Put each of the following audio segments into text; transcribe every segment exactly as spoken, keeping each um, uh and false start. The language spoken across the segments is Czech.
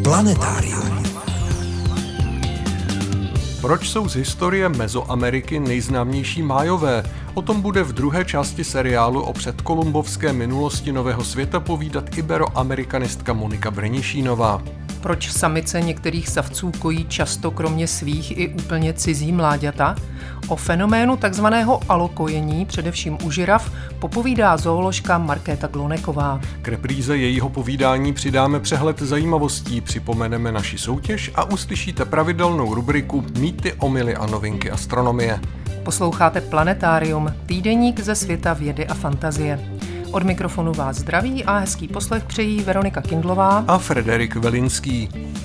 Planetárium. Proč jsou z historie Mezoameriky nejznámější Májové? O tom bude v druhé části seriálu o předkolumbovské minulosti Nového světa povídat iberoamerikanistka Monika Brnišínová. Proč samice některých savců kojí často kromě svých i úplně cizí mláďata? O fenoménu takzvaného alokojení, především u žiraf, popovídá zooložka Markéta Gloneková. K repríze jejího povídání přidáme přehled zajímavostí, připomeneme naši soutěž a uslyšíte pravidelnou rubriku Mýty, omyly a novinky astronomie. Posloucháte Planetárium, týdeník ze světa vědy a fantazie. Od mikrofonu vás zdraví a hezký poslech přejí Veronika Kindlová a Frederik Velinský.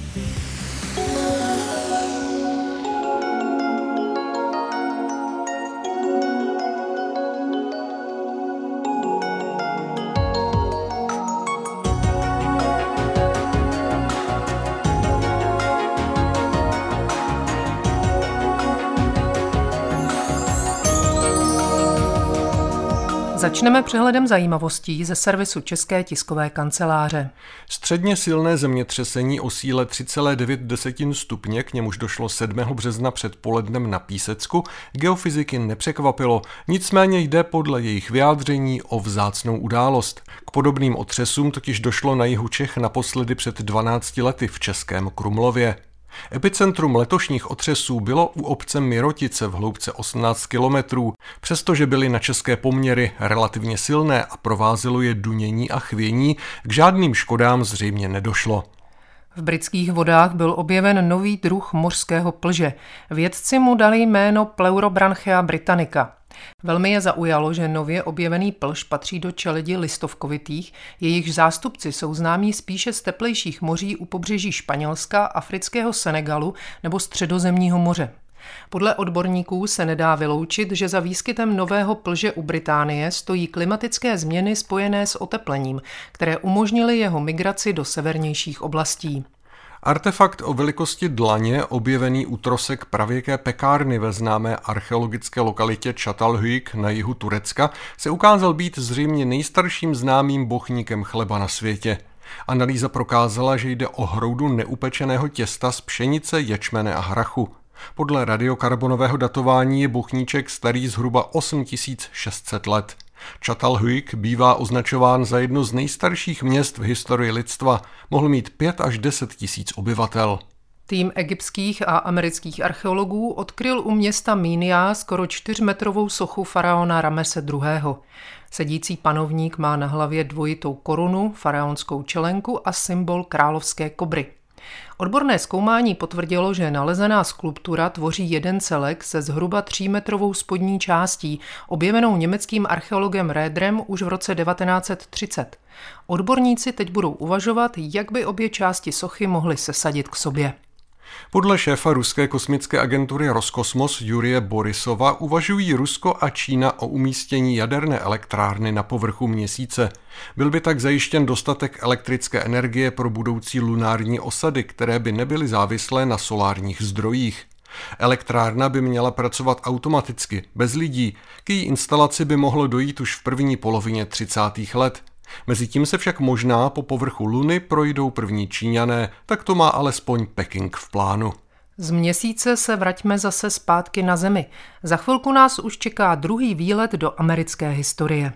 Začneme přehledem zajímavostí ze servisu České tiskové kanceláře. Středně silné zemětřesení o síle tři celé devět stupně, k němuž došlo sedmého března předpolednem na Písecku, geofyziky nepřekvapilo, nicméně jde podle jejich vyjádření o vzácnou událost. K podobným otřesům totiž došlo na jihu Čech naposledy před dvanácti lety v českém Krumlově. Epicentrum letošních otřesů bylo u obce Mirotice v hloubce osmnáct kilometrů, přestože byly na české poměry relativně silné a provázelo je dunění a chvění, k žádným škodám zřejmě nedošlo. V britských vodách byl objeven nový druh mořského plže. Vědci mu dali jméno Pleurobranchia britannica. Velmi je zaujalo, že nově objevený plž patří do čeledi listovkovitých, jejichž zástupci jsou známí spíše z teplejších moří u pobřeží Španělska, afrického Senegalu nebo Středozemního moře. Podle odborníků se nedá vyloučit, že za výskytem nového plže u Británie stojí klimatické změny spojené s oteplením, které umožnily jeho migraci do severnějších oblastí. Artefakt o velikosti dlaně, objevený u trosek pravěké pekárny ve známé archeologické lokalitě Çatalhöyük na jihu Turecka, se ukázal být zřejmě nejstarším známým bochníkem chleba na světě. Analýza prokázala, že jde o hroudu neupečeného těsta z pšenice, ječmene a hrachu. Podle radiokarbonového datování je bochníček starý zhruba osm tisíc šest set let. Çatalhöyük bývá označován za jedno z nejstarších měst v historii lidstva, mohl mít pět až deset tisíc obyvatel. Tým egyptských a amerických archeologů odkryl u města Mínia skoro čtyřmetrovou sochu faraona Ramese druhého. Sedící panovník má na hlavě dvojitou korunu, faraonskou čelenku a symbol královské kobry. Odborné zkoumání potvrdilo, že nalezená skulptura tvoří jeden celek se zhruba třímetrovou spodní částí, objevenou německým archeologem Röderem už v roce devatenáct set třicet. Odborníci teď budou uvažovat, jak by obě části sochy mohly sesadit k sobě. Podle šéfa ruské kosmické agentury Roskosmos Jurije Borisova uvažují Rusko a Čína o umístění jaderné elektrárny na povrchu Měsíce. Byl by tak zajištěn dostatek elektrické energie pro budoucí lunární osady, které by nebyly závislé na solárních zdrojích. Elektrárna by měla pracovat automaticky, bez lidí. K její instalaci by mohlo dojít už v první polovině třicátých let. Mezitím se však možná po povrchu Luny projdou první Číňané, tak to má alespoň Peking v plánu. Z Měsíce se vraťme zase zpátky na Zemi. Za chvilku nás už čeká druhý výlet do americké historie.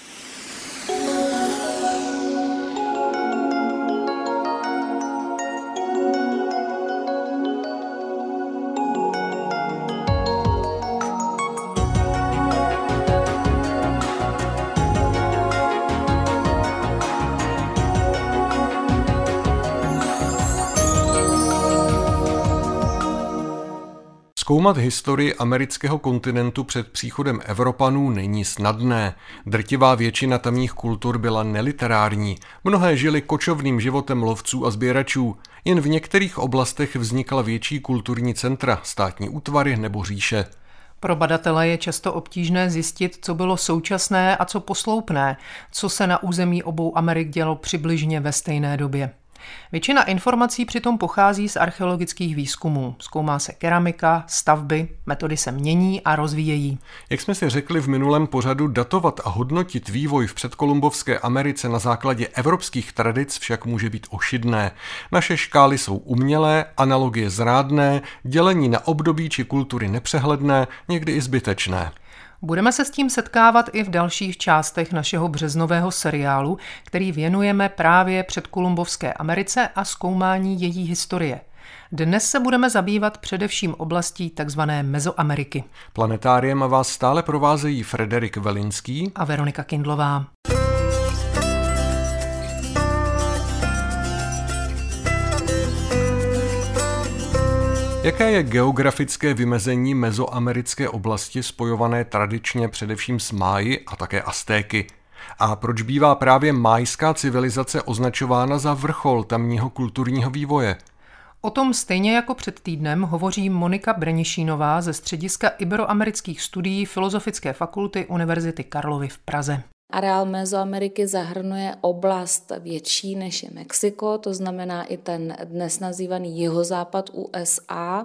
Zkoumat historii amerického kontinentu před příchodem Evropanů není snadné. Drtivá většina tamních kultur byla neliterární. Mnohé žili kočovným životem lovců a sběračů. Jen v některých oblastech vznikla větší kulturní centra, státní útvary nebo říše. Pro badatele je často obtížné zjistit, co bylo současné a co posloupné, co se na území obou Amerik dělo přibližně ve stejné době. Většina informací přitom pochází z archeologických výzkumů. Zkoumá se keramika, stavby, metody se mění a rozvíjejí. Jak jsme si řekli v minulém pořadu, datovat a hodnotit vývoj v předkolumbovské Americe na základě evropských tradic však může být ošidné. Naše škály jsou umělé, analogie zrádné, dělení na období či kultury nepřehledné, někdy i zbytečné. Budeme se s tím setkávat i v dalších částech našeho březnového seriálu, který věnujeme právě předkolumbovské Americe a zkoumání její historie. Dnes se budeme zabývat především oblastí tzv. Mezoameriky. Planetáriem vás stále provázejí Frederik Velinský a Veronika Kindlová. Jaké je geografické vymezení mezoamerické oblasti spojované tradičně především s Máji a také Aztéky? A proč bývá právě májská civilizace označována za vrchol tamního kulturního vývoje? O tom stejně jako před týdnem hovoří Monika Brnišínová ze Střediska iberoamerických studií Filozofické fakulty Univerzity Karlovy v Praze. Areál Mezoameriky zahrnuje oblast větší než je Mexiko, to znamená i ten dnes nazývaný jihozápad U S A,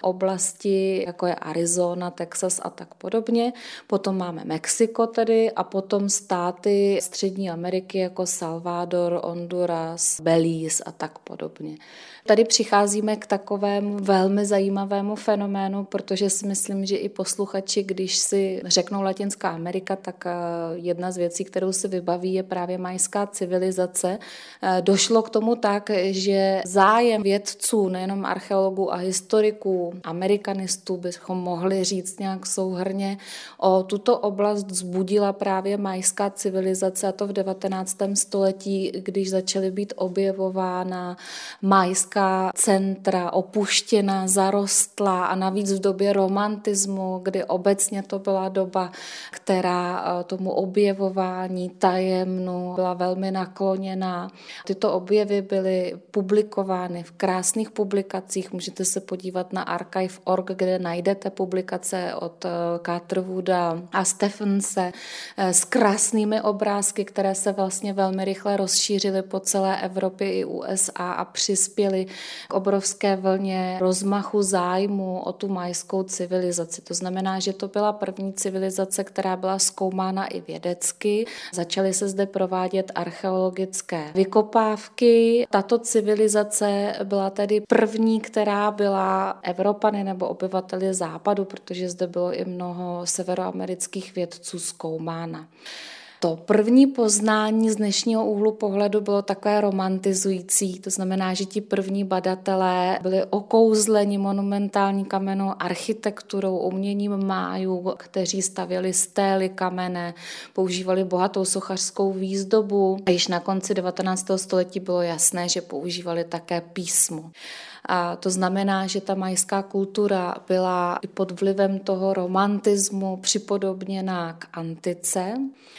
oblasti jako je Arizona, Texas a tak podobně. Potom máme Mexiko tedy a potom státy Střední Ameriky jako Salvador, Honduras, Belize a tak podobně. Tady přicházíme k takovému velmi zajímavému fenoménu, protože si myslím, že i posluchači, když si řeknou Latinská Amerika, tak jedna z věcí, kterou si vybaví, je právě majská civilizace. Došlo k tomu tak, že zájem vědců, nejenom archeologů a historiků, amerikanistů, bychom mohli říct nějak souhrnně, o tuto oblast vzbudila právě majská civilizace, a to v devatenáctém století, když začaly být objevována majská centra, opuštěná, zarostlá a navíc v době romantismu, kdy obecně to byla doba, která tomu objevování tajemnu byla velmi nakloněná. Tyto objevy byly publikovány v krásných publikacích. Můžete se podívat na archive tečka org, kde najdete publikace od Catherwooda a Stephense s krásnými obrázky, které se vlastně velmi rychle rozšířily po celé Evropě i U S A a přispěly k obrovské vlně rozmachu zájmu o tu majskou civilizaci. To znamená, že to byla první civilizace, která byla zkoumána i vědecky. Začaly se zde provádět archeologické vykopávky. Tato civilizace byla tedy první, která byla Evropany nebo obyvateli západu, protože zde bylo i mnoho severoamerických vědců zkoumána. To první poznání z dnešního úhlu pohledu bylo takové romantizující, to znamená, že ti první badatelé byli okouzleni monumentální kamennou architekturou, uměním májů, kteří stavěli stély kamenné, používali bohatou sochařskou výzdobu a již na konci devatenáctého století bylo jasné, že používali také písmo. A to znamená, že ta majská kultura byla i pod vlivem toho romantismu připodobněná k antice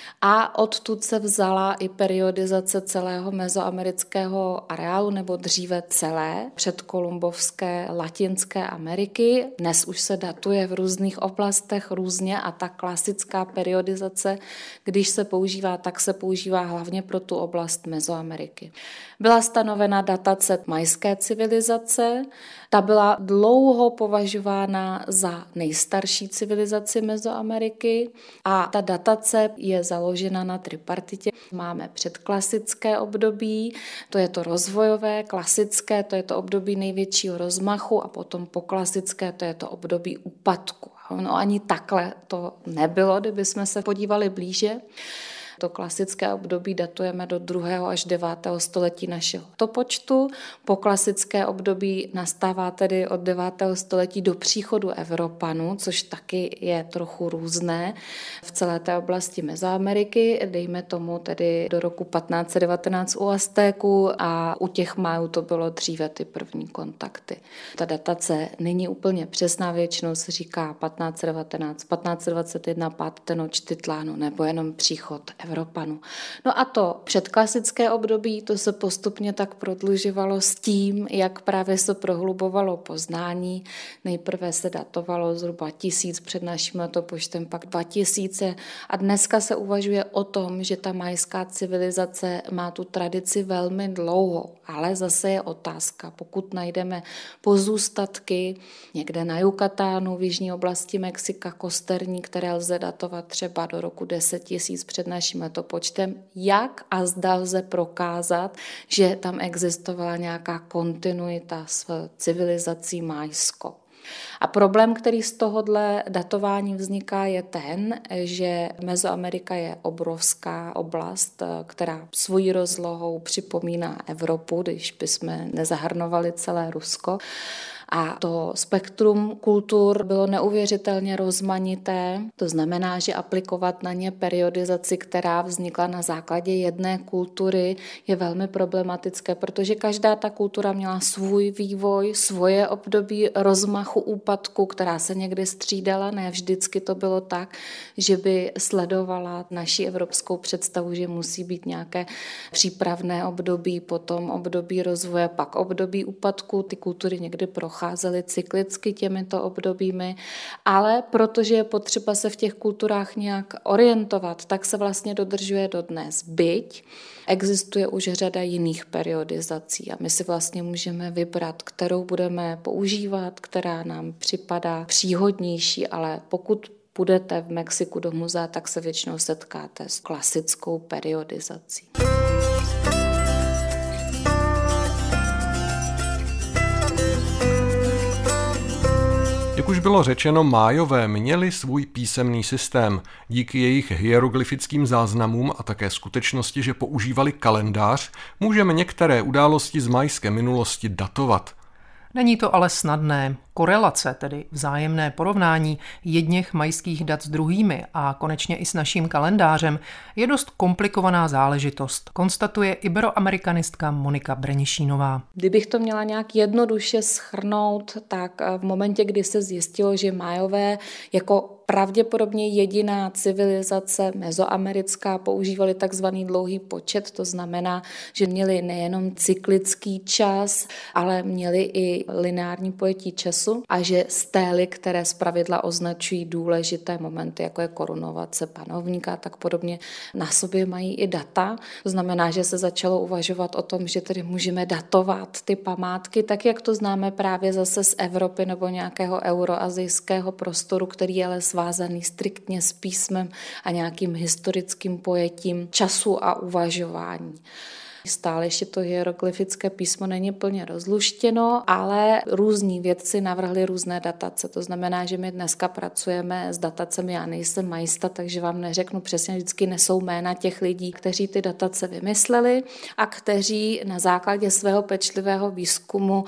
a odtud se vzala i periodizace celého mezoamerického areálu nebo dříve celé předkolumbovské Latinské Ameriky. Dnes už se datuje v různých oblastech různě a ta klasická periodizace, když se používá, tak se používá hlavně pro tu oblast Mezoameriky. Byla stanovena datace majské civilizace, ta byla dlouho považována za nejstarší civilizaci Mezoameriky a ta datace je založena na tripartitě. Máme předklasické období, to je to rozvojové, klasické, to je to období největšího rozmachu a potom poklasické, to je to období úpadku. No ani takhle to nebylo, kdybychom se podívali blíže. To klasické období datujeme do druhého až devátého století našeho letopočtu. Po klasické období nastává tedy od devátého století do příchodu Evropanů, což taky je trochu různé v celé té oblasti Mezoameriky. Dejme tomu tedy do roku patnáct set devatenáct u Aztéků a u těch Májů to bylo dříve ty první kontakty. Ta datace není úplně přesná, většinou se říká patnáct set devatenáct, patnáct set dvacet jedna, pád Tenochtitlánu nebo jenom příchod Evropanů. No a to předklasické období, to se postupně tak prodlužovalo s tím, jak právě se prohlubovalo poznání. Nejprve se datovalo zhruba tisíc před naším letopočtem, pak dva tisíce a dneska se uvažuje o tom, že ta majská civilizace má tu tradici velmi dlouho, ale zase je otázka, pokud najdeme pozůstatky někde na Yucatánu, v jižní oblasti Mexika, kosterní, které lze datovat třeba do roku deset tisíc před naším letopočtem, jak a zda lze prokázat, že tam existovala nějaká kontinuita s civilizací majskou. A problém, který z tohohle datování vzniká, je ten, že Mezoamerika je obrovská oblast, která svojí rozlohou připomíná Evropu, když bychom nezahrnovali celé Rusko. A to spektrum kultur bylo neuvěřitelně rozmanité, to znamená, že aplikovat na ně periodizaci, která vznikla na základě jedné kultury, je velmi problematické, protože každá ta kultura měla svůj vývoj, svoje období rozmachu úpadku, která se někdy střídala, ne vždycky to bylo tak, že by sledovala naši evropskou představu, že musí být nějaké přípravné období, potom období rozvoje, pak období úpadku, ty kultury někdy procházely cyklicky těmito obdobími, ale protože je potřeba se v těch kulturách nějak orientovat, tak se vlastně dodržuje dodnes. Byť existuje už řada jiných periodizací a my si vlastně můžeme vybrat, kterou budeme používat, která nám připadá příhodnější, ale pokud půjdete v Mexiku do muzea, tak se většinou setkáte s klasickou periodizací. Jak už bylo řečeno, Májové měli svůj písemný systém. Díky jejich hieroglyfickým záznamům a také skutečnosti, že používali kalendář, můžeme některé události z majské minulosti datovat. Není to ale snadné. Korelace, tedy vzájemné porovnání jedněch majských dat s druhými a konečně i s naším kalendářem, je dost komplikovaná záležitost, konstatuje iberoamerikanistka Monika Brenišínová. Kdybych to měla nějak jednoduše shrnout, tak v momentě, kdy se zjistilo, že Májové jako pravděpodobně jediná civilizace mezoamerická používali takzvaný dlouhý počet, to znamená, že měli nejenom cyklický čas, ale měli i lineární pojetí času a že stély, které zpravidla označují důležité momenty, jako je korunovace panovníka a tak podobně, na sobě mají i data. To znamená, že se začalo uvažovat o tom, že tedy můžeme datovat ty památky, tak jak to známe právě zase z Evropy nebo nějakého euroazijského prostoru, který je ale svázaný striktně s písmem a nějakým historickým pojetím času a uvažování. Stále ještě to hieroglyfické písmo není plně rozluštěno, ale různí vědci navrhli různé datace. To znamená, že my dneska pracujeme s datacemi, já nejsem majista, takže vám neřeknu přesně, vždycky nesou jména těch lidí, kteří ty datace vymysleli a kteří na základě svého pečlivého výzkumu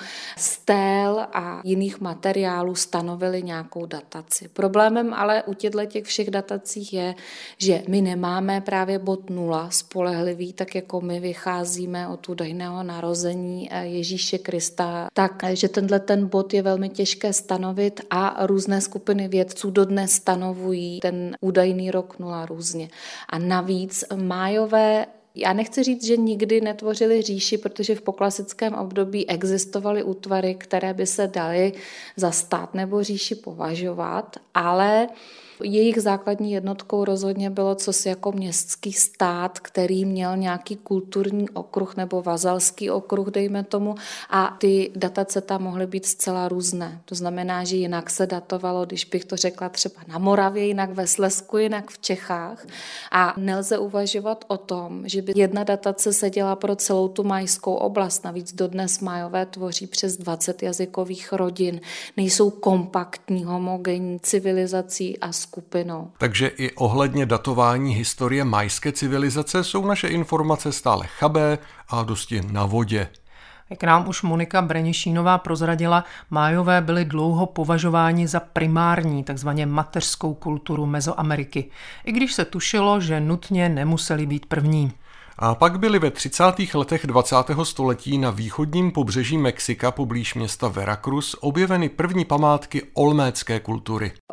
stél a jiných materiálů stanovili nějakou dataci. Problémem ale u těchto těch všech datacích je, že my nemáme právě bod nula spolehlivý, tak jako my vycházíme od údajného narození Ježíše Krista, takže tenhle ten bod je velmi těžké stanovit a různé skupiny vědců dodnes stanovují ten údajný rok nula různě. A navíc Májové, já nechci říct, že nikdy netvořili říši, protože v poklasickém období existovaly útvary, které by se daly za stát nebo říši považovat, ale jejich základní jednotkou rozhodně bylo cosi jako městský stát, který měl nějaký kulturní okruh nebo vazalský okruh, dejme tomu, a ty datace tam mohly být zcela různé. To znamená, že jinak se datovalo, když bych to řekla třeba na Moravě, jinak ve Slezsku, jinak v Čechách. A nelze uvažovat o tom, že by jedna datace seděla pro celou tu majskou oblast. Navíc dodnes Májové tvoří přes dvacet jazykových rodin, nejsou kompaktní, homogenní civilizací a skupinou. Takže i ohledně datování historie majské civilizace jsou naše informace stále chabé a dosti na vodě. Jak nám už Monika Brenišínová prozradila, Májové byli dlouho považováni za primární, takzvaně mateřskou kulturu Mezoameriky, i když se tušilo, že nutně nemuseli být první. A pak byly ve třicátých letech dvacátého století na východním pobřeží Mexika poblíž města Veracruz objeveny první památky olmécké kultury.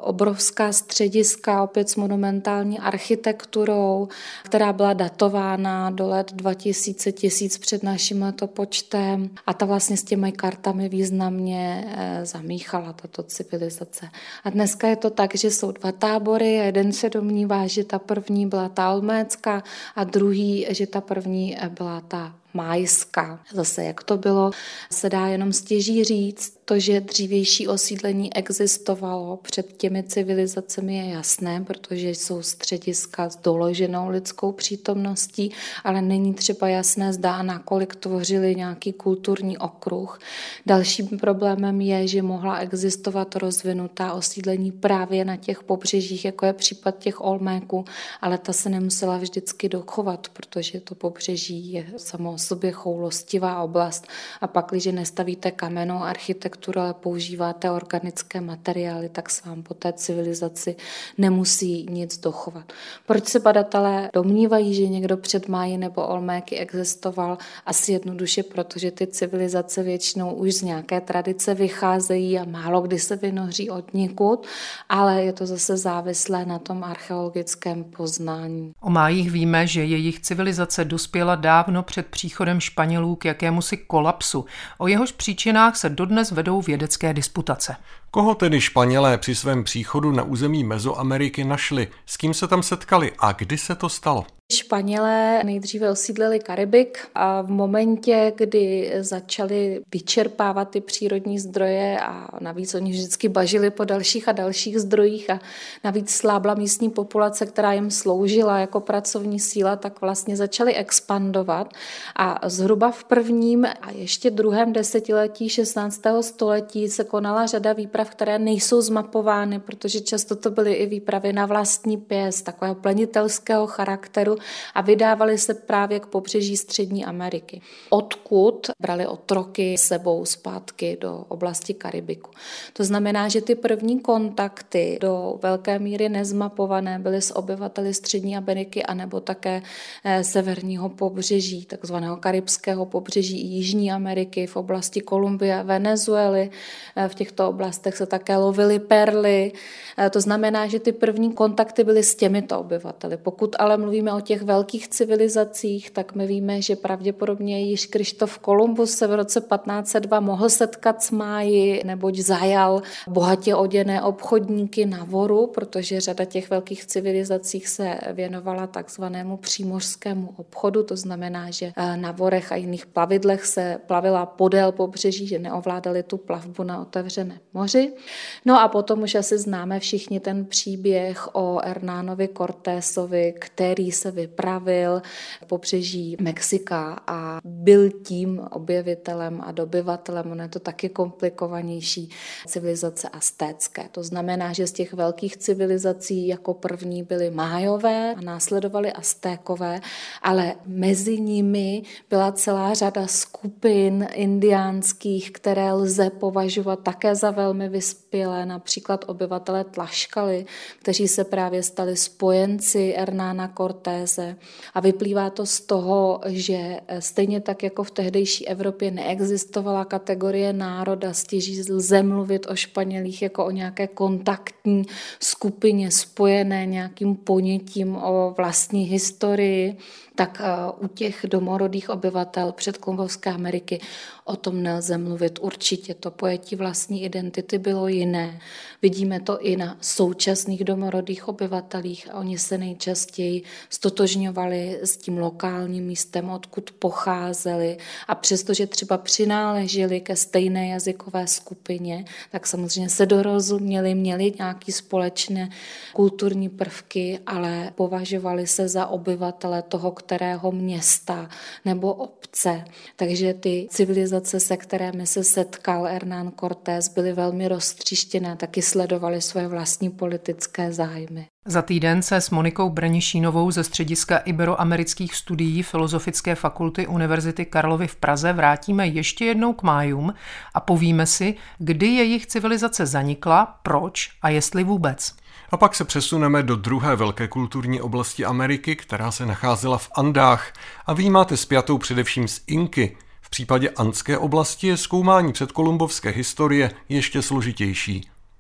obrovská střediska, opět s monumentální architekturou, která byla datována do let dva tisíce, tisíc před naším letopočtem a ta vlastně s těmi kartami významně zamíchala tato civilizace. A dneska je to tak, že jsou dva tábory a jeden se domnívá, že ta první byla ta olmécká a druhý, že ta první byla ta májská. Zase jak to bylo, se dá jenom stěží říct. To, že dřívější osídlení existovalo před těmi civilizacemi je jasné, protože jsou střediska s doloženou lidskou přítomností, ale není třeba jasné, zda a nakolik tvořili nějaký kulturní okruh. Dalším problémem je, že mohla existovat rozvinutá osídlení právě na těch pobřežích, jako je případ těch Olméků, ale ta se nemusela vždycky dochovat, protože to pobřeží je samo o sobě choulostivá oblast a pak, když nestavíte kamennou architekturu, ale používáte organické materiály, tak se vám po té civilizaci nemusí nic dochovat. Proč se badatelé domnívají, že někdo před Máji nebo Olméky existoval? Asi jednoduše, protože ty civilizace většinou už z nějaké tradice vycházejí a málo kdy se vynoří odnikud, ale je to zase závislé na tom archeologickém poznání. O Májích víme, že jejich civilizace dospěla dávno před příchodem Španělů k jakémusi kolapsu. O jehož příčinách se dodnes vedou vědecké disputace. Koho tedy Španělé při svém příchodu na území Mezoameriky našli? S kým se tam setkali a kdy se to stalo? Španělé nejdříve osídlili Karibik a v momentě, kdy začali vyčerpávat ty přírodní zdroje a navíc oni vždycky bažili po dalších a dalších zdrojích a navíc slábla místní populace, která jim sloužila jako pracovní síla, tak vlastně začali expandovat a zhruba v prvním a ještě druhém desetiletí šestnáctého století se konala řada výprav, které nejsou zmapovány, protože často to byly i výpravy na vlastní pěst, takového plenitelského charakteru, a vydávali se právě k pobřeží Střední Ameriky, odkud brali otroky sebou zpátky do oblasti Karibiku. To znamená, že ty první kontakty do velké míry nezmapované byly s obyvateli Střední Ameriky anebo také severního pobřeží, takzvaného karibského pobřeží i Jižní Ameriky, v oblasti Kolumbie a Venezuely. V těchto oblastech se také lovily perly. To znamená, že ty první kontakty byly s těmito obyvateli. Pokud ale mluvíme o těch velkých civilizacích, tak my víme, že pravděpodobně již Krištof Kolumbus se v roce patnáct set dva mohl setkat s Máji, neboť zajal bohatě oděné obchodníky na voru, protože řada těch velkých civilizací se věnovala takzvanému přímořskému obchodu, to znamená, že na vorech a jiných plavidlech se plavila podél pobřeží, že neovládali tu plavbu na otevřené moři. No a potom už asi známe všichni ten příběh o Hernánovi Cortésovi, který se vypravil pobřeží Mexika a byl tím objevitelem a dobyvatelem, ono je to taky komplikovanější, civilizace aztécké. To znamená, že z těch velkých civilizací jako první byly Májové a následovali Aztékové, ale mezi nimi byla celá řada skupin indiánských, které lze považovat také za velmi vyspělé, například obyvatelé Tlaškaly, kteří se právě stali spojenci Hernána Cortése. A vyplývá to z toho, že stejně tak jako v tehdejší Evropě neexistovala kategorie národa, stěží lze mluvit o Španělích jako o nějaké kontaktní skupině spojené nějakým ponětím o vlastní historii, tak u těch domorodých obyvatel předkolumbovské Ameriky o tom nelze mluvit. Určitě to pojetí vlastní identity bylo jiné. Vidíme to i na současných domorodých obyvatelích. Oni se nejčastěji stotožňovali s tím lokálním místem, odkud pocházeli, a přestože třeba přináleželi ke stejné jazykové skupině, tak samozřejmě se dorozuměli, měli nějaké společné kulturní prvky, ale považovali se za obyvatele toho kterého města nebo obce. Takže ty civilizace, se kterými se setkal Hernán Cortés, byly velmi roztříštěné, taky sledovaly svoje vlastní politické zájmy. Za týden se s Monikou Brnišínovou ze střediska iberoamerických studií Filozofické fakulty Univerzity Karlovy v Praze vrátíme ještě jednou k Májům a povíme si, kdy jejich civilizace zanikla, proč a jestli vůbec. A pak se přesuneme do druhé velké kulturní oblasti Ameriky, která se nacházela v Andách a vy ji máte spjatou především s Inky. V případě andské oblasti je zkoumání předkolumbovské historie ještě složitější.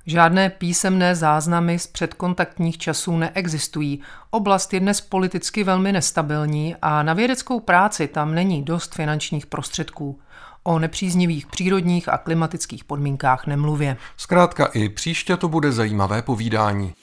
Žádné písemné záznamy z předkontaktních časů neexistují. Oblast je dnes politicky velmi nestabilní a na vědeckou práci tam není dost finančních prostředků. O nepříznivých přírodních a klimatických podmínkách nemluvě. Zkrátka i příště to bude zajímavé povídání.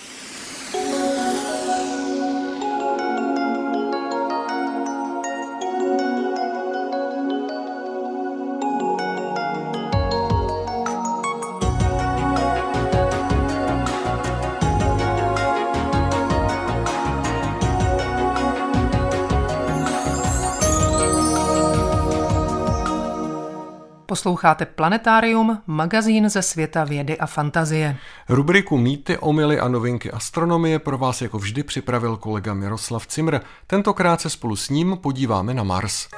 Posloucháte Planetarium, magazín ze světa vědy a fantazie. Rubriku Mýty, omyly a novinky astronomie pro vás jako vždy připravil kolega Miroslav Cimr. Tentokrát se spolu s ním podíváme na Mars.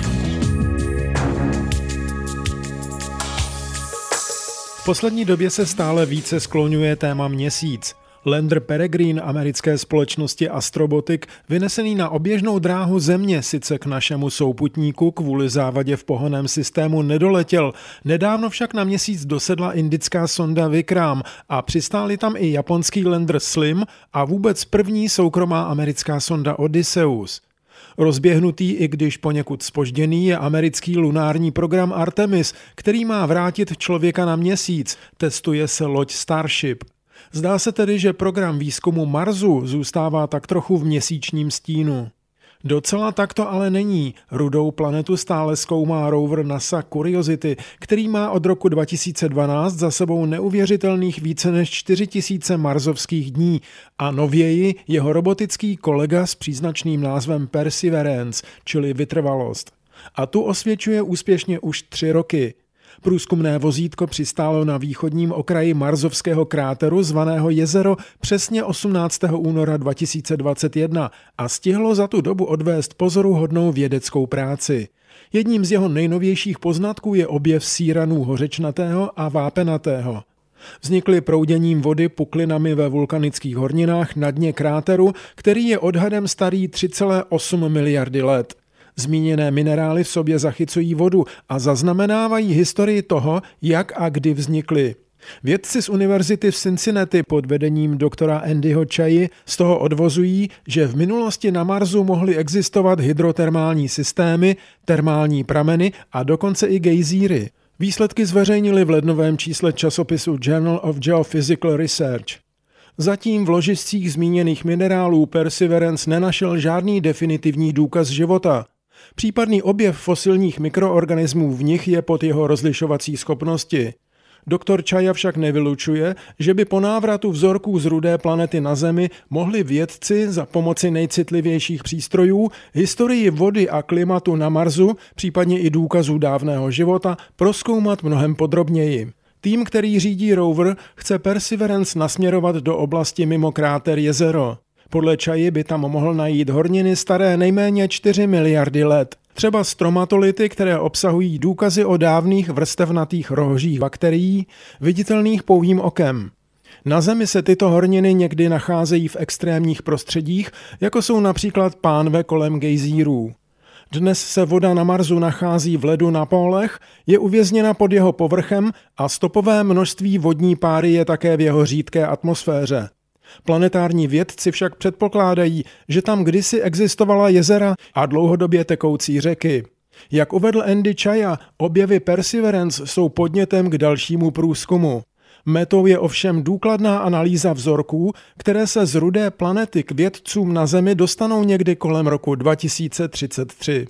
V poslední době se stále více skloňuje téma Měsíc. Lander Peregrine americké společnosti Astrobotic, vynesený na oběžnou dráhu Země, sice k našemu souputníku kvůli závadě v pohonném systému nedoletěl. Nedávno však na Měsíc dosedla indická sonda Vikram a přistáli tam i japonský lander Slim a vůbec první soukromá americká sonda Odysseus. Rozběhnutý, i když poněkud zpožděný, je americký lunární program Artemis, který má vrátit člověka na Měsíc. Testuje se loď Starship. Zdá se tedy, že program výzkumu Marsu zůstává tak trochu v měsíčním stínu. Docela tak to ale není. Rudou planetu stále zkoumá rover NASA Curiosity, který má od roku dva tisíce dvanáct za sebou neuvěřitelných více než čtyři tisíce marsovských dní a nověji jeho robotický kolega s příznačným názvem Perseverance, čili vytrvalost. A tu osvědčuje úspěšně už tři roky. Průzkumné vozítko přistálo na východním okraji marsovského kráteru zvaného Jezero přesně osmnáctého února dva tisíce dvacet jedna a stihlo za tu dobu odvést pozoruhodnou vědeckou práci. Jedním z jeho nejnovějších poznatků je objev síranů hořečnatého a vápenatého. Vznikly prouděním vody puklinami ve vulkanických horninách na dně kráteru, který je odhadem starý tři celé osm miliardy let. Zmíněné minerály v sobě zachycují vodu a zaznamenávají historii toho, jak a kdy vznikly. Vědci z univerzity v Cincinnati pod vedením doktora Andyho Chayi z toho odvozují, že v minulosti na Marsu mohly existovat hydrotermální systémy, termální prameny a dokonce i gejzíry. Výsledky zveřejnili v lednovém čísle časopisu Journal of Geophysical Research. Zatím v ložiscích zmíněných minerálů Perseverance nenašel žádný definitivní důkaz života. Případný objev fosilních mikroorganismů v nich je pod jeho rozlišovací schopnosti. Doktor Chayi však nevylučuje, že by po návratu vzorků z rudé planety na Zemi mohli vědci za pomoci nejcitlivějších přístrojů historii vody a klimatu na Marsu, případně i důkazů dávného života, prozkoumat mnohem podrobněji. Tým, který řídí rover, chce Perseverance nasměrovat do oblasti mimo kráter Jezero. Podle Chayi by tam mohl najít horniny staré nejméně čtyři miliardy let. Třeba stromatolity, které obsahují důkazy o dávných vrstevnatých rohožích bakterií, viditelných pouhým okem. Na Zemi se tyto horniny někdy nacházejí v extrémních prostředích, jako jsou například pánve kolem gejzírů. Dnes se voda na Marsu nachází v ledu na pólech, je uvězněna pod jeho povrchem a stopové množství vodní páry je také v jeho řídké atmosféře. Planetární vědci však předpokládají, že tam kdysi existovala jezera a dlouhodobě tekoucí řeky. Jak uvedl Andy Chayi, objevy Perseverance jsou podnětem k dalšímu průzkumu. Metou je ovšem důkladná analýza vzorků, které se z rudé planety k vědcům na Zemi dostanou někdy kolem roku dva tisíce třicet tři.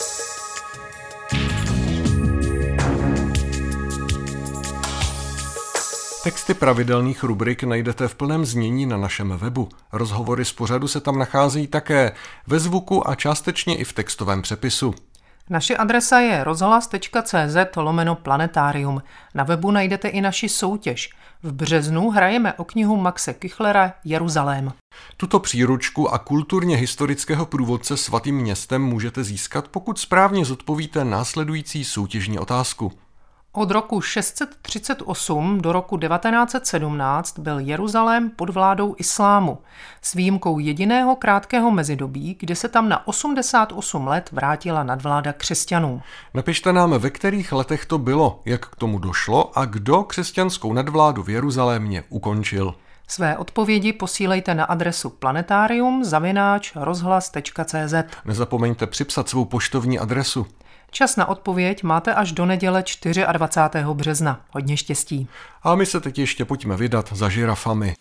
Texty pravidelných rubrik najdete v plném znění na našem webu. Rozhovory z pořadu se tam nacházejí také ve zvuku a částečně i v textovém přepisu. Naše adresa je rozhlas.cz lomeno planetarium. Na webu najdete i naši soutěž. V březnu hrajeme o knihu Maxe Kichlera Jeruzalém. Tuto příručku a kulturně historického průvodce svatým městem můžete získat, pokud správně zodpovíte následující soutěžní otázku. Od roku šest set třicet osm do roku devatenáct set sedmnáct byl Jeruzalém pod vládou islámu, s výjimkou jediného krátkého mezidobí, kdy se tam na osmdesát osm let vrátila nadvláda křesťanů. Napište nám, ve kterých letech to bylo, jak k tomu došlo a kdo křesťanskou nadvládu v Jeruzalémě ukončil. Své odpovědi posílejte na adresu planetarium zavináč rozhlas tečka cé zet. Nezapomeňte připsat svou poštovní adresu. Čas na odpověď máte až do neděle dvacátého čtvrtého března. Hodně štěstí. A my se teď ještě pojďme vydat za žirafami.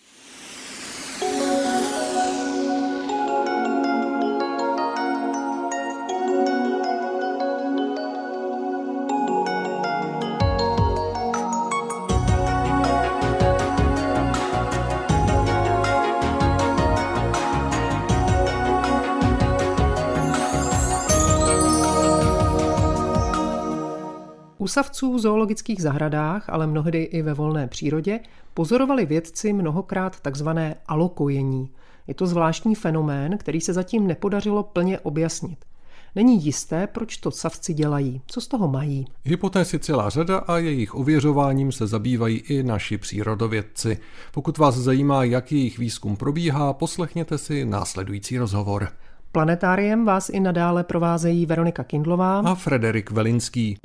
U savců v zoologických zahradách, ale mnohdy i ve volné přírodě, pozorovali vědci mnohokrát takzvané alokojení. Je to zvláštní fenomén, který se zatím nepodařilo plně objasnit. Není jisté, proč to savci dělají, co z toho mají. Hypotéz je celá řada a jejich ověřováním se zabývají i naši přírodovědci. Pokud vás zajímá, jak jejich výzkum probíhá, poslechněte si následující rozhovor. Planetáriem vás i nadále provázejí Veronika Kindlová a Frederik Velinský.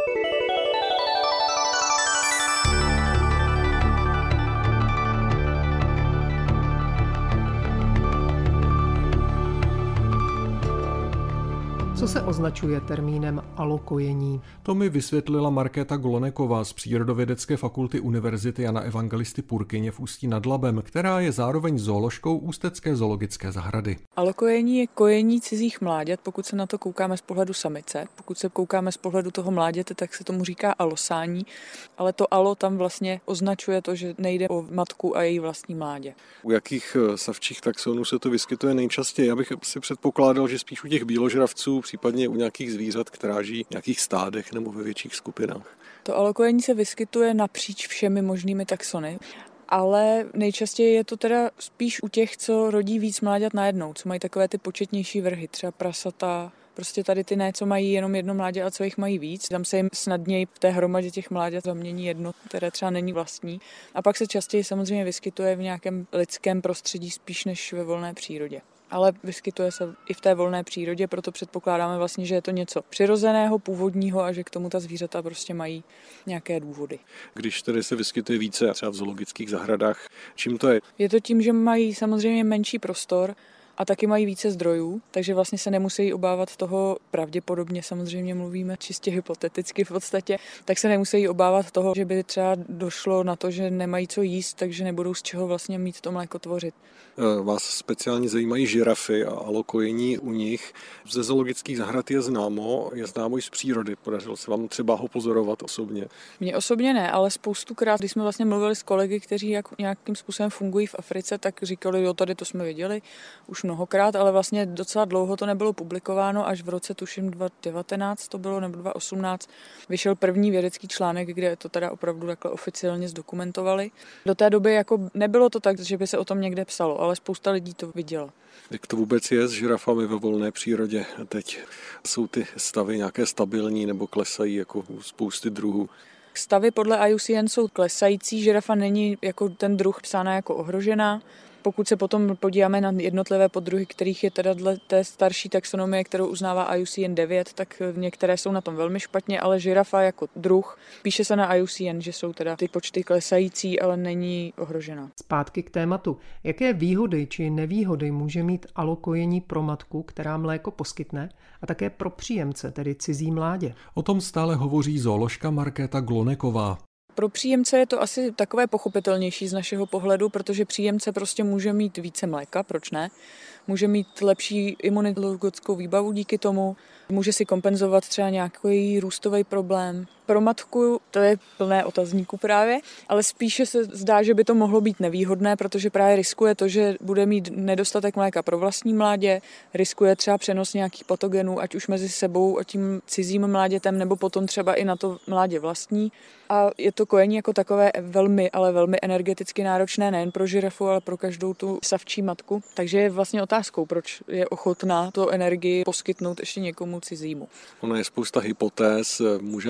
Co se označuje termínem alokojení? To mi vysvětlila Markéta Gloneková z Přírodovědecké fakulty Univerzity Jana Evangelisty Purkyně v Ústí nad Labem, která je zároveň zooložkou Ústecké zoologické zahrady. Alokojení je kojení cizích mláďat, pokud se na to koukáme z pohledu samice. Pokud se koukáme z pohledu toho mláděte, tak se tomu říká alosání, ale to alo tam vlastně označuje to, že nejde o matku a její vlastní mládě. U jakých savčích taxonů se to vyskytuje nejčastěji? Já bych si předpokládal, že spíš u těch bíložravců, případně u nějakých zvířat, která žijí v nějakých stádech nebo ve větších skupinách. To alokojení se vyskytuje napříč všemi možnými taxony, ale nejčastěji je to teda spíš u těch, co rodí víc mláďat najednou, co mají takové ty početnější vrhy, třeba prasata. Prostě tady ty ne, co mají jenom jedno mládě a co jich mají víc. Tam se jim snadněji v té hromadě těch mláďat zamění jedno, které třeba není vlastní. A pak se častěji samozřejmě vyskytuje v nějakém lidském prostředí spíš než ve volné přírodě. Ale vyskytuje se i v té volné přírodě, proto předpokládáme vlastně, že je to něco přirozeného, původního a že k tomu ta zvířata prostě mají nějaké důvody. Když tedy se vyskytuje více třeba v zoologických zahradách, čím to je? Je to tím, že mají samozřejmě menší prostor a taky mají více zdrojů, takže vlastně se nemusí obávat toho, pravděpodobně samozřejmě mluvíme čistě hypoteticky v podstatě, tak se nemusí obávat toho, že by třeba došlo na to, že nemají co jíst, takže nebudou z čeho vlastně mít to mléko tvořit. Vás speciálně zajímají žirafy a alokojení u nich. Ze zoologických zahrad je známo, je známo i z přírody. Podařilo se vám třeba ho pozorovat osobně? Mně osobně ne, ale spoustukrát, když jsme vlastně mluvili s kolegy, kteří jak, nějakým způsobem fungují v Africe, tak říkali, jo, tady to jsme věděli už mnohokrát, ale vlastně docela dlouho to nebylo publikováno, až v roce tuším dva tisíce devatenáct to bylo, nebo dva tisíce osmnáct, vyšel první vědecký článek, kde to teda opravdu takhle oficiálně zdokumentovali. Do té doby jako nebylo to tak, že by se o tom někde psalo, ale spousta lidí to viděla. Jak to vůbec je s žirafami ve volné přírodě teď? Jsou ty stavy nějaké stabilní nebo klesají jako u spousty druhů? Stavy podle I U C N jsou klesající, žirafa není jako ten druh psána jako ohrožená. Pokud se potom podíváme na jednotlivé poddruhy, kterých je teda dle té starší taxonomie, kterou uznává I U C N devět, tak některé jsou na tom velmi špatně, ale žirafa jako druh, píše se na I U C N, že jsou teda ty počty klesající, ale není ohrožená. Zpátky k tématu. Jaké výhody či nevýhody může mít alokojení pro matku, která mléko poskytne, a také pro příjemce, tedy cizí mládě? O tom stále hovoří zooložka Markéta Gloneková. Pro příjemce je to asi takové pochopitelnější z našeho pohledu, protože příjemce prostě může mít více mléka, proč ne? Může mít lepší imunologickou výbavu díky tomu, může si kompenzovat třeba nějaký růstový problém. Pro matku to je plné otazníků právě, ale spíše se zdá, že by to mohlo být nevýhodné, protože právě riskuje to, že bude mít nedostatek mléka pro vlastní mládě, riskuje třeba přenos nějakých patogenů, ať už mezi sebou a tím cizím mládětem, nebo potom třeba i na to mládě vlastní. A je to kojení jako takové velmi, ale velmi energeticky náročné nejen pro žirafu, ale pro každou tu savčí matku. Takže je vlastně otázkou, proč je ochotná tu energii poskytnout ještě někomu cizímu. Ono je spousta hypotéz, můžeme je uvést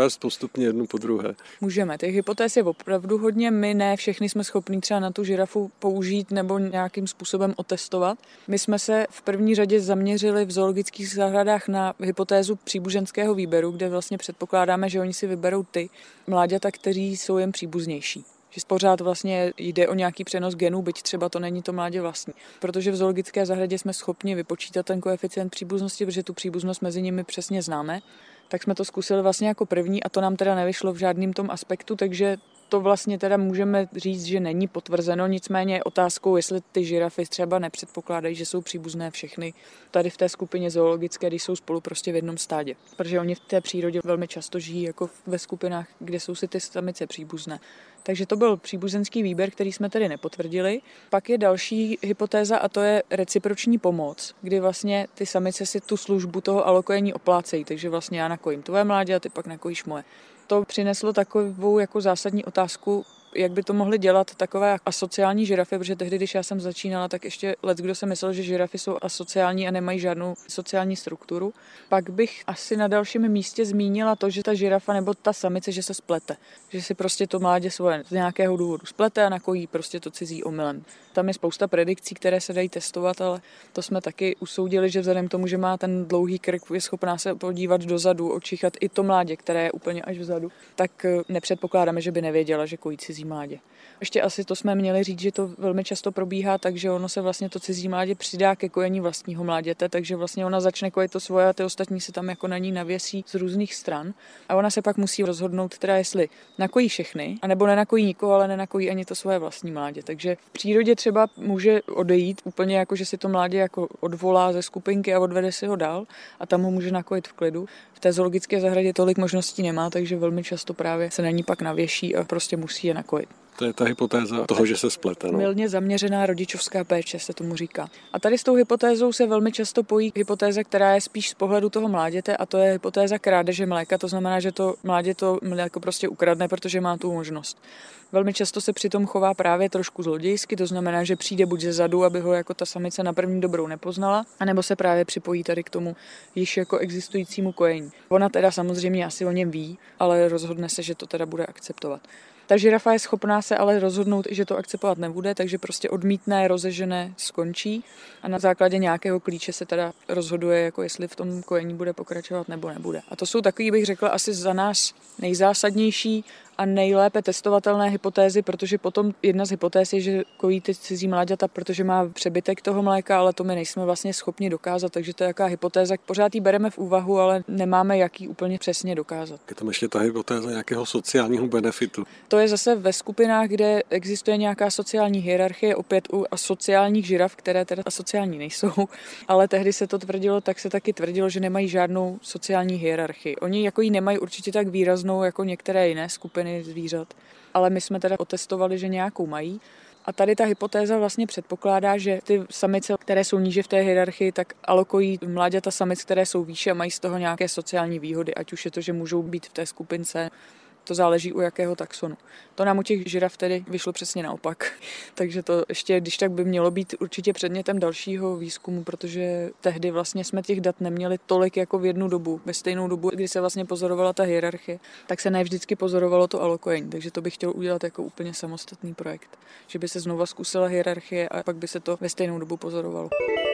rozvést postupně jednu po druhé. Můžeme. Těch hypotéz je opravdu hodně. My ne všechny jsme schopni třeba na tu žirafu použít nebo nějakým způsobem otestovat. My jsme se v první řadě zaměřili v zoologických zahradách na hypotézu příbuzenského výběru, kde vlastně předpokládáme, že oni si vyberou ty mláďata, kteří jsou jim příbuznější. Že pořád vlastně jde o nějaký přenos genů, byť třeba to není to mládě vlastní. Protože v zoologické zahradě jsme schopni vypočítat ten koeficient příbuznosti, protože tu příbuznost mezi nimi přesně známe, tak jsme to zkusili vlastně jako první a to nám teda nevyšlo v žádném tom aspektu, takže to vlastně teda můžeme říct, že není potvrzeno, nicméně je otázkou, jestli ty žirafy třeba nepředpokládají, že jsou příbuzné všechny tady v té skupině zoologické, když jsou spolu prostě v jednom stádě. Protože oni v té přírodě velmi často žijí jako ve skupinách, kde jsou si ty samice příbuzné. Takže to byl příbuzenský výběr, který jsme tedy nepotvrdili. Pak je další hypotéza a to je reciproční pomoc, kdy vlastně ty samice si tu službu toho alokojení oplácejí, takže vlastně já nakojím tvoje mládě a ty pak nakojíš moje. To přineslo takovou jako zásadní otázku, jak by to mohly dělat takové asociální žirafy, protože tehdy, když já jsem začínala, tak ještě leckdo se myslel, že žirafy jsou asociální a nemají žádnou sociální strukturu. Pak bych asi na dalším místě zmínila to, že ta žirafa nebo ta samice, že se splete. Že si prostě to mládě svoje z nějakého důvodu splete a nakojí prostě to cizí omylem. Tam je spousta predikcí, které se dají testovat, ale to jsme taky usoudili, že vzhledem k tomu, že má ten dlouhý krk, je schopná se podívat dozadu, očichat i to mládě, které je úplně až vzadu, tak nepředpokládáme, že by nevěděla, že kojí cizí mládě. Ještě asi to jsme měli říct, že to velmi často probíhá, takže ono se vlastně to cizí mládě přidá ke kojení vlastního mláděte, takže vlastně ona začne kojit to svoje a ty ostatní se tam jako na ní navěsí z různých stran a ona se pak musí rozhodnout teda, jestli nakojí všechny, anebo nenakojí nikoho, ale nenakojí ani to svoje vlastní mládě. Takže v přírodě třeba může odejít úplně jako, že si to mládě jako odvolá ze skupinky a odvede si ho dál a tam ho může nakojit v klidu. V té zoologické zahradě tolik možností nemá, takže velmi často právě se na ní pak navěší a prostě musí je nakojit. To je ta hypotéza toho, že se splete. No. Mylně zaměřená rodičovská péče se tomu říká. A tady s tou hypotézou se velmi často pojí hypotéza, která je spíš z pohledu toho mláděte, a to je hypotéza krádeže mléka. To znamená, že to mládě to mléko prostě ukradne, protože má tu možnost. Velmi často se přitom chová právě trošku zlodějsky, to znamená, že přijde buď ze zadu, aby ho jako ta samice na první dobrou nepoznala, anebo se právě připojí tady k tomu již jako existujícímu kojení. Ona teda samozřejmě asi o něm ví, ale rozhodne se, že to teda bude akceptovat. Ta žirafa je schopná se ale rozhodnout, že to akceptovat nebude, takže prostě odmítné, rozežené skončí a na základě nějakého klíče se teda rozhoduje, jako jestli v tom kojení bude pokračovat nebo nebude. A to jsou takový, bych řekla, asi za nás nejzásadnější a nejlépe testovatelné hypotézy, protože potom jedna z hypotéz je, že kojí ty cizí mláďata, protože má přebytek toho mléka, ale to my nejsme vlastně schopni dokázat, takže to je jaká hypotéza. Pořád ji bereme v úvahu, ale nemáme jak ji úplně přesně dokázat. Je tam ještě ta hypotéza nějakého sociálního benefitu. To je zase ve skupinách, kde existuje nějaká sociální hierarchie, opět u asociálních žiraf, které teda asociální nejsou, ale tehdy se to tvrdilo, tak se taky tvrdilo, že nemají žádnou sociální hierarchii. Oni jako ji nemají určitě tak výraznou jako některé jiné skupiny zvířat, ale my jsme teda otestovali, že nějakou mají. A tady ta hypotéza vlastně předpokládá, že ty samice, které jsou níže v té hierarchii, tak alokují mláďata samic, které jsou výše a mají z toho nějaké sociální výhody, ať už je to, že můžou být v té skupince. To záleží u jakého taxonu. To nám u těch žiraf tedy vyšlo přesně naopak. Takže to ještě, když tak by mělo být určitě předmětem dalšího výzkumu, protože tehdy vlastně jsme těch dat neměli tolik jako v jednu dobu. Ve stejnou dobu, kdy se vlastně pozorovala ta hierarchie, tak se ne vždycky pozorovalo to alokojení. Takže to bych chtěl udělat jako úplně samostatný projekt. Že by se znova zkusila hierarchie a pak by se to ve stejnou dobu pozorovalo.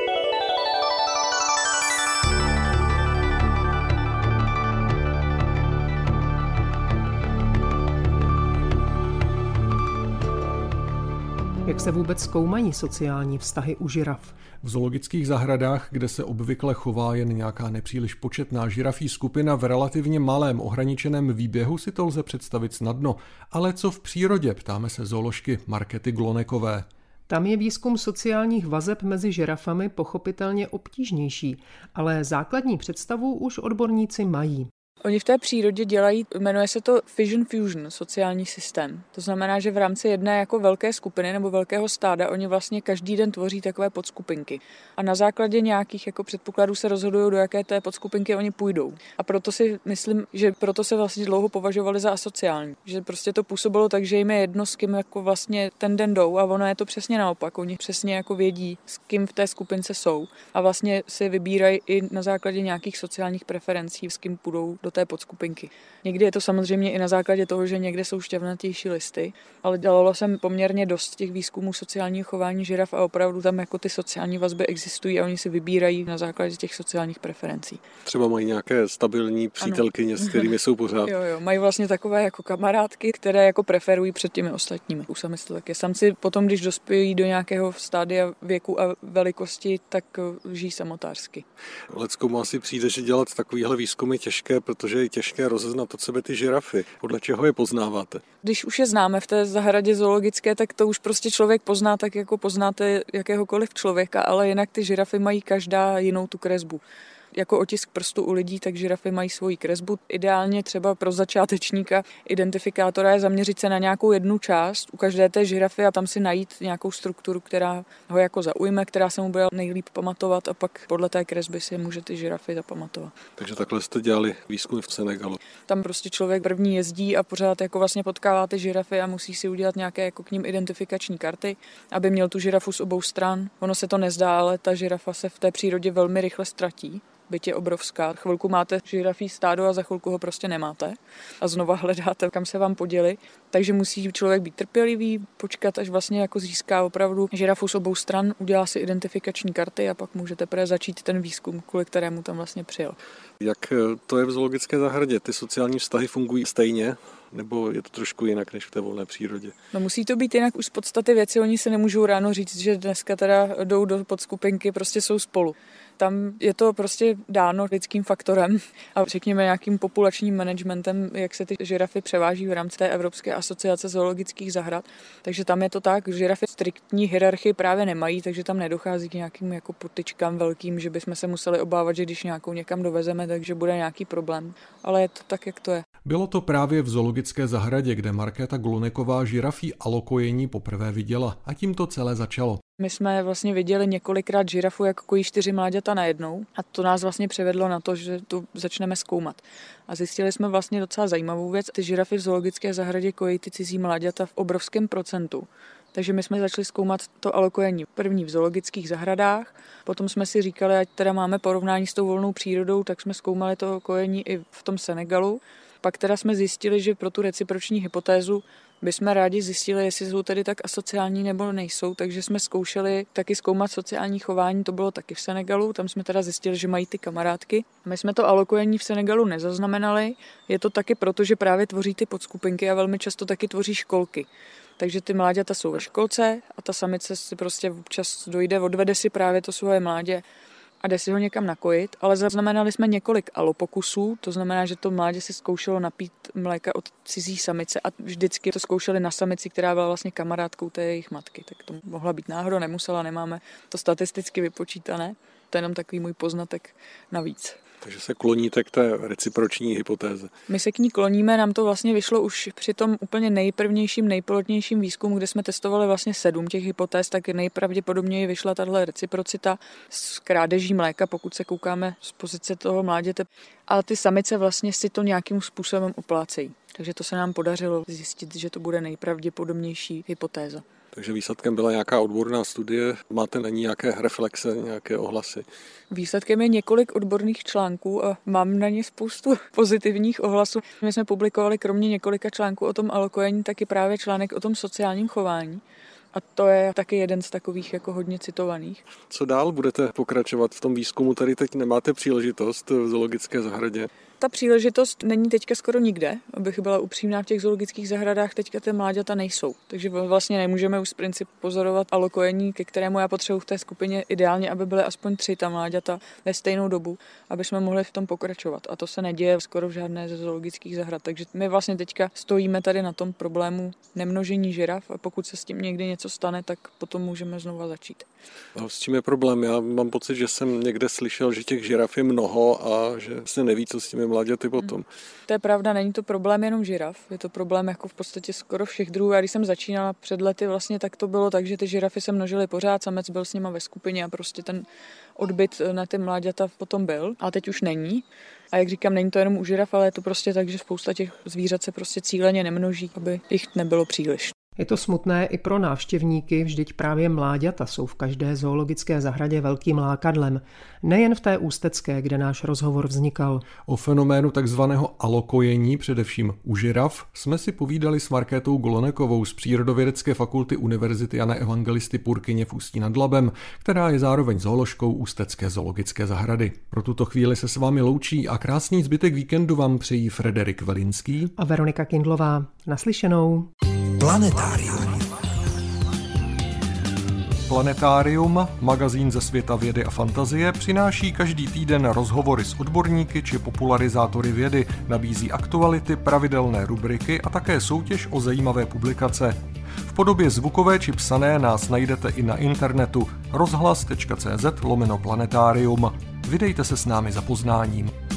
Jak se vůbec zkoumají sociální vztahy u žiraf? V zoologických zahradách, kde se obvykle chová jen nějaká nepříliš početná žirafí skupina v relativně malém ohraničeném výběhu, si to lze představit snadno. Ale co v přírodě, ptáme se zooložky Markety Glonekové. Tam je výzkum sociálních vazeb mezi žirafami pochopitelně obtížnější, ale základní představu už odborníci mají. Oni v té přírodě dělají, jmenuje se to Fission Fusion, sociální systém. To znamená, že v rámci jedné jako velké skupiny nebo velkého stáda oni vlastně každý den tvoří takové podskupinky. A na základě nějakých jako předpokladů se rozhodují, do jaké té podskupinky oni půjdou. A proto si myslím, že proto se vlastně dlouho považovali za asociální. Že prostě to působilo tak, že jim je jedno, s kým jako vlastně ten den jdou, a ono je to přesně naopak. Oni přesně jako vědí, s kým v té skupince jsou. A vlastně si vybírají i na základě nějakých sociálních preferencí, s kým půjdou do do té podskupinky. Někdy je to samozřejmě i na základě toho, že někde jsou šťavnatější listy, ale dělalo jsem poměrně dost těch výzkumů sociálního chování žiraf a opravdu tam jako ty sociální vazby existují a oni si vybírají na základě těch sociálních preferencí. Třeba mají nějaké stabilní přítelkyně, s kterými jsou pořád. Jo, jo, mají vlastně takové jako kamarádky, které jako preferují před těmi ostatními. U samic to tak je. Samci potom, když dospějí do nějakého stádia věku a velikosti, tak žijí samotářsky. Leckomu asi přijde, že dělat takovýhle výzkum je těžké, protože je těžké rozeznat od sebe ty žirafy. Podle čeho je poznáváte? Když už je známe v té zahradě zoologické, tak to už prostě člověk pozná tak, jako poznáte jakéhokoliv člověka, ale jinak ty žirafy mají každá jinou tu kresbu. Jako otisk prstu u lidí, tak žirafy mají svoji kresbu. Ideálně třeba pro začátečníka identifikátora je zaměřit se na nějakou jednu část u každé té žirafy a tam si najít nějakou strukturu, která ho jako zaujme, která se mu bude nejlíp pamatovat a pak podle té kresby si může ty žirafy zapamatovat. Takže takhle jste dělali výzkum v Senegalu. Tam prostě člověk první jezdí a pořád jako vlastně potkává ty žirafy a musí si udělat nějaké jako k ním identifikační karty, aby měl tu žirafu z obou stran. Ono se to nezdá, ale ta žirafa se v té přírodě velmi rychle ztratí. Byť je obrovská. Chvilku máte žirafí stádo a za chvilku ho prostě nemáte. A znova hledáte, kam se vám poděli. Takže musí člověk být trpělivý, počkat, až vlastně jako získá opravdu žirafu z obou stran, udělá si identifikační karty a pak může teprve začít ten výzkum, kvůli kterému tam vlastně přijel. Jak to je v zoologické zahradě? Ty sociální vztahy fungují stejně? Nebo je to trošku jinak než v té volné přírodě? No musí to být jinak už z podstaty věci. Oni se nemůžou ráno říct, že dneska teda jdou do podskupinky, prostě jsou spolu. Tam je to prostě dáno lidským faktorem a řekněme nějakým populačním managementem, jak se ty žirafy převáží v rámci té Evropské asociace zoologických zahrad. Takže tam je to tak, že žirafy striktní hierarchii právě nemají, takže tam nedochází k nějakým jako potyčkám velkým, že bychom se museli obávat, že když nějakou někam dovezeme, takže bude nějaký problém. Ale je to tak, jak to je. Bylo to právě v zoologické zahradě, kde Markéta Gluneková žirafí alokojení poprvé viděla a tím to celé začalo. My jsme vlastně viděli několikrát žirafu, jak kojí čtyři mláďata najednou a to nás vlastně přivedlo na to, že to začneme zkoumat. A zjistili jsme vlastně docela zajímavou věc. Ty žirafy v zoologické zahradě kojí ty cizí mláďata v obrovském procentu. Takže my jsme začali zkoumat to alokojení první v zoologických zahradách, potom jsme si říkali, ať teda máme porovnání s tou volnou přírodou, tak jsme zkoumali to kojení i v tom Senegalu. Pak teda jsme zjistili, že pro tu reciproční hypotézu bychom rádi zjistili, jestli jsou tedy tak asociální nebo nejsou, takže jsme zkoušeli taky zkoumat sociální chování, to bylo taky v Senegalu, tam jsme teda zjistili, že mají ty kamarádky. My jsme to alokojení v Senegalu nezaznamenali, je to taky proto, že právě tvoří ty podskupinky a velmi často taky tvoří školky. Takže ty mláďata jsou ve školce a ta samice si prostě občas dojde, odvede si právě to svoje mládě a jde si ho někam nakojit, ale zaznamenali jsme několik alopokusů, to znamená, že to mládě si zkoušelo napít mléka od cizí samice a vždycky to zkoušeli na samici, která byla vlastně kamarádkou té jejich matky. Tak to mohla být náhoda, nemusela, nemáme to statisticky vypočítané, to je jenom takový můj poznatek navíc. Takže se kloníte k té reciproční hypotéze. My se k ní kloníme, nám to vlastně vyšlo už při tom úplně nejprvnějším, nejpilotnějším výzkumu, kde jsme testovali vlastně sedm těch hypotéz, tak nejpravděpodobněji vyšla tahle reciprocita s krádeží mléka, pokud se koukáme z pozice toho mláděte. A ty samice vlastně si to nějakým způsobem oplácejí. Takže to se nám podařilo zjistit, že to bude nejpravděpodobnější hypotéza. Takže výsledkem byla nějaká odborná studie, máte na ní nějaké reflexe, nějaké ohlasy? Výsledkem je několik odborných článků a mám na ně spoustu pozitivních ohlasů. My jsme publikovali kromě několika článků o tom alokojení taky právě článek o tom sociálním chování. A to je taky jeden z takových jako hodně citovaných. Co dál budete pokračovat v tom výzkumu? Tady teď nemáte příležitost v zoologické zahradě. Ta příležitost není teďka skoro nikde, abych byla upřímná, v těch zoologických zahradách teďka ty mláďata nejsou. Takže vlastně nemůžeme už z principu pozorovat alokojení, ke kterému já potřebuji v té skupině ideálně, aby byly aspoň tři ta mláďata ve stejnou dobu, aby jsme mohli v tom pokračovat. A to se neděje skoro v žádné ze zoologických zahrad. Takže my vlastně teďka stojíme tady na tom problému nemnožení žiraf a pokud se s tím někdy něco stane, tak potom můžeme znova začít. A s čím je problém? Já mám pocit, že jsem někde slyšel, že těch žiraf je mnoho a že se neví, co s těmi mláďaty potom. To je pravda, není to problém jenom žiraf, je to problém jako v podstatě skoro všech druhů. A když jsem začínala před lety, vlastně tak to bylo tak, že ty žirafy se množily pořád, samec byl s nima ve skupině a prostě ten odbyt na ty mláďata potom byl, ale teď už není. A jak říkám, není to jenom u žiraf, ale je to prostě tak, že spousta těch zvířat se prostě cíleně nemnoží, aby jich nebylo příliš. Je to smutné i pro návštěvníky, vždyť právě mláďata jsou v každé zoologické zahradě velkým lákadlem. Nejen v té ústecké, kde náš rozhovor vznikal. O fenoménu takzvaného alokojení, především u žiraf, jsme si povídali s Markétou Golonekovou z Přírodovědecké fakulty Univerzity Jana Evangelisty Purkyně v Ústí nad Labem, která je zároveň zooložkou Ústecké zoologické zahrady. Pro tuto chvíli se s vámi loučí a krásný zbytek víkendu vám přejí Frederik Velinský a Veronika Kindlová. Naslyšenou. Planetárium. Planetárium, magazín ze světa vědy a fantazie, přináší každý týden rozhovory s odborníky či popularizátory vědy, nabízí aktuality, pravidelné rubriky a také soutěž o zajímavé publikace. V podobě zvukové či psané nás najdete i na internetu rozhlas tečka cé zet lomeno planetárium. Vydejte se s námi za poznáním.